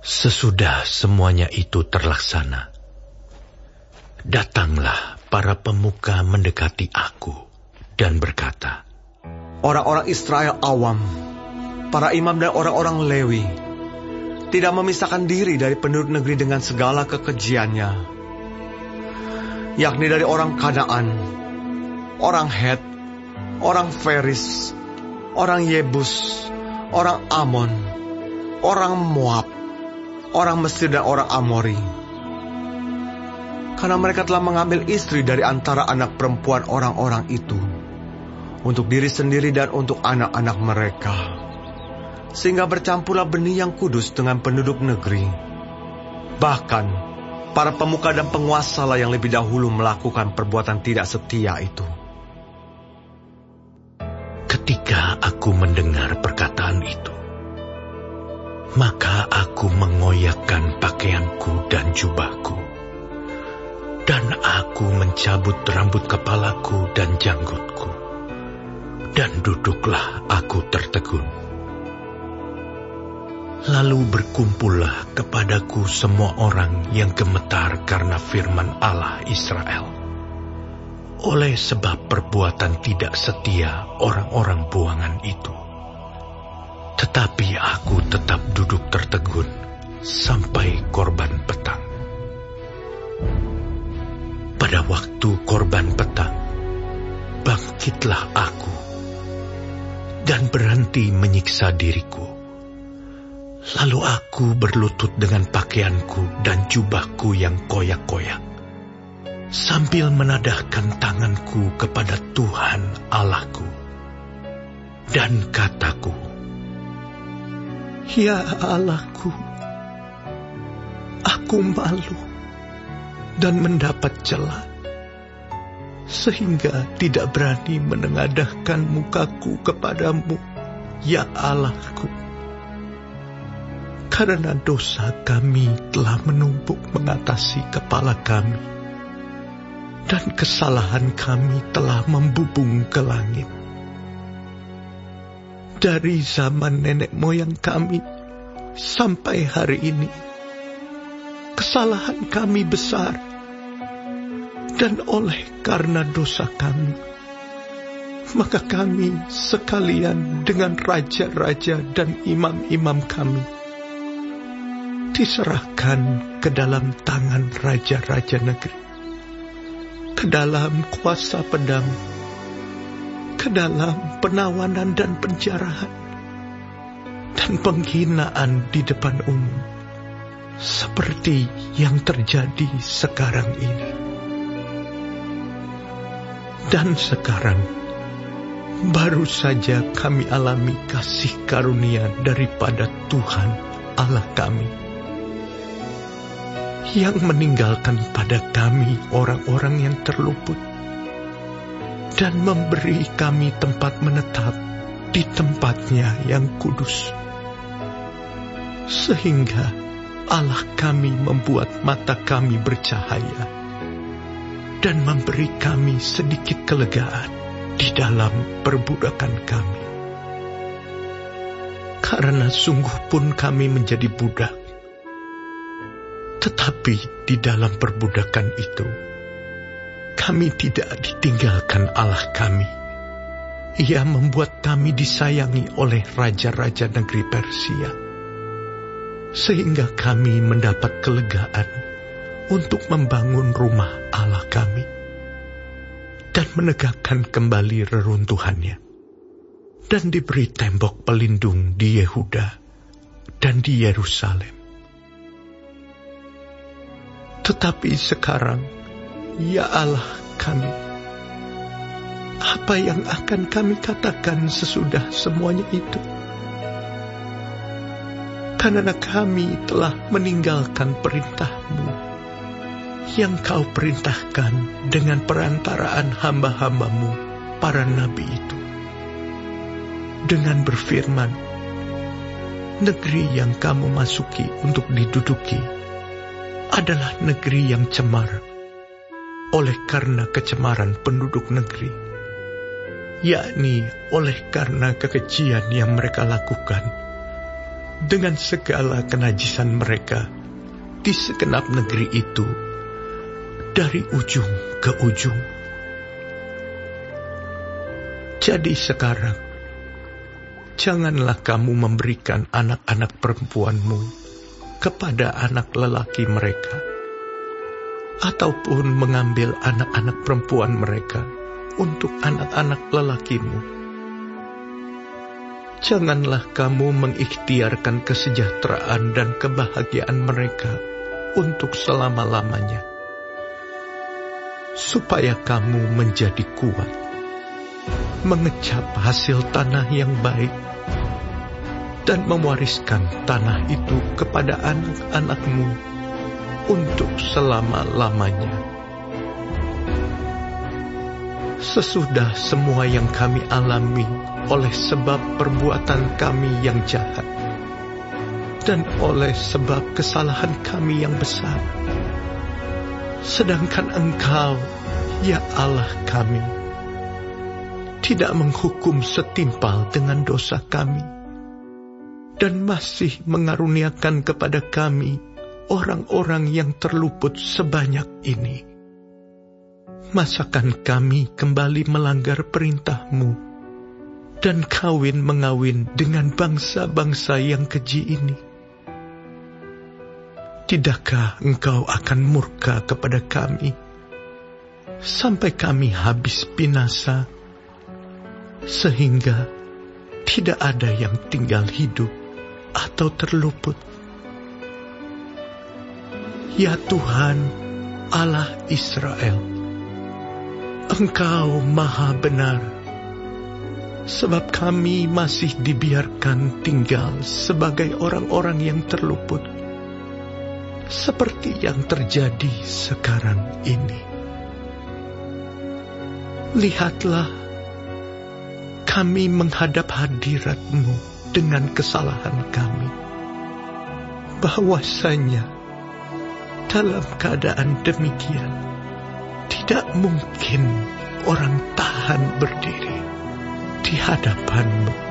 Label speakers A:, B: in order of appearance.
A: Sesudah semuanya itu terlaksana, datanglah para pemuka mendekati aku dan berkata,
B: orang-orang Israel awam, para imam dan orang-orang Lewi, tidak memisahkan diri dari penduduk negeri dengan segala kekejiannya, yakni dari orang Kanaan, orang Het, orang Feris, orang Yebus, orang Amon, orang Moab, orang Mesir dan orang Amori. Karena mereka telah mengambil istri dari antara anak perempuan orang-orang itu, untuk diri sendiri dan untuk anak-anak mereka, sehingga bercampurlah benih yang kudus dengan penduduk negeri. Bahkan, para pemuka dan penguasa lah yang lebih dahulu melakukan perbuatan tidak setia itu.
A: Ketika aku mendengar perkataan itu, maka aku mengoyakkan pakaianku dan jubahku, dan aku mencabut rambut kepalaku dan janggutku, dan duduklah aku tertegun. Lalu berkumpullah kepadaku semua orang yang gemetar karena firman Allah Israel, oleh sebab perbuatan tidak setia orang-orang buangan itu. Tetapi aku tetap duduk tertegun sampai korban petang. Pada waktu korban petang, bangkitlah aku dan berhenti menyiksa diriku. Lalu aku berlutut dengan pakaianku dan jubahku yang koyak-koyak, sambil menadahkan tanganku kepada Tuhan Allahku. Dan kataku, "Ya Allahku, aku malu dan mendapat cela, sehingga tidak berani menengadahkan mukaku kepadamu, ya Allahku. Karena dosa kami telah menumpuk mengatasi kepala kami, dan kesalahan kami telah membubung ke langit. Dari zaman nenek moyang kami sampai hari ini, kesalahan kami besar, dan oleh karena dosa kami, maka kami sekalian dengan raja-raja dan imam-imam kami diserahkan ke dalam tangan raja-raja negeri, ke dalam kuasa pedang, ke dalam penawanan dan penjarahan, dan penghinaan di depan umum, seperti yang terjadi sekarang ini. Dan sekarang, baru saja kami alami kasih karunia daripada Tuhan Allah kami, yang meninggalkan pada kami orang-orang yang terluput, dan memberi kami tempat menetap di tempatnya yang kudus. Sehingga Allah kami membuat mata kami bercahaya, dan memberi kami sedikit kelegaan di dalam perbudakan kami. Karena sungguh pun kami menjadi budak, tetapi di dalam perbudakan itu, kami tidak ditinggalkan Allah kami. Ia membuat kami disayangi oleh raja-raja negeri Persia, sehingga kami mendapat kelegaan untuk membangun rumah Allah kami, dan menegakkan kembali reruntuhannya, dan diberi tembok pelindung di Yehuda dan di Yerusalem. Tetapi sekarang, ya Allah kami, apa yang akan kami katakan sesudah semuanya itu? Karena kami telah meninggalkan perintah-Mu yang Kau perintahkan dengan perantaraan hamba-hamba-Mu, para nabi itu, dengan berfirman, negeri yang kamu masuki untuk diduduki adalah negeri yang cemar, oleh karena kecemaran penduduk negeri, yakni oleh karena kekejian yang mereka lakukan, dengan segala kenajisan mereka di segenap negeri itu, dari ujung ke ujung. Jadi sekarang, janganlah kamu memberikan anak-anak perempuanmu kepada anak lelaki mereka, ataupun mengambil anak-anak perempuan mereka untuk anak-anak lelakimu. Janganlah kamu mengikhtiarkan kesejahteraan dan kebahagiaan mereka untuk selama-lamanya, supaya kamu menjadi kuat, mengecap hasil tanah yang baik, dan mewariskan tanah itu kepada anak-anakmu untuk selama-lamanya. Sesudah semua yang kami alami oleh sebab perbuatan kami yang jahat, dan oleh sebab kesalahan kami yang besar, sedangkan Engkau, ya Allah kami, tidak menghukum setimpal dengan dosa kami, dan masih mengaruniakan kepada kami orang-orang yang terluput sebanyak ini. Masakan kami kembali melanggar perintah-Mu dan kawin-mengawin dengan bangsa-bangsa yang keji ini? Tidakkah Engkau akan murka kepada kami sampai kami habis binasa, sehingga tidak ada yang tinggal hidup atau terluput? Ya Tuhan, Allah Israel, Engkau maha benar, sebab kami masih dibiarkan tinggal sebagai orang-orang yang terluput, seperti yang terjadi sekarang ini. Lihatlah, kami menghadap hadirat-Mu dengan kesalahan kami, bahwasanya dalam keadaan demikian tidak mungkin orang tahan berdiri di hadapan-Mu.